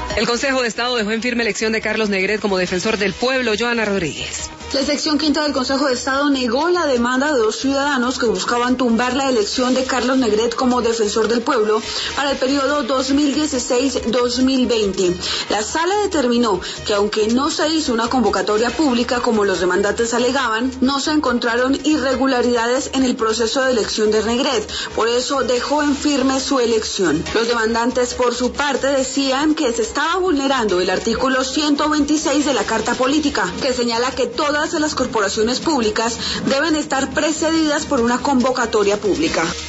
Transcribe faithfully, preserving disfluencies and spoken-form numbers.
El Consejo de Estado dejó en firme elección de Carlos Negret como defensor del pueblo. Joana Rodríguez. La sección quinta del Consejo de Estado negó la demanda de dos ciudadanos que buscaban tumbar la elección de Carlos Negret como defensor del pueblo para el periodo dos mil dieciséis a dos mil veinte. La sala determinó que aunque no se hizo una convocatoria pública como los demandantes alegaban, no se encontraron irregularidades en el proceso de elección de Negret, por eso dejó en firme su elección. Los demandantes por su parte decían que se estaba vulnerando el artículo ciento veintiséis de la Carta Política, que señala que todas las corporaciones públicas deben estar precedidas por una convocatoria pública.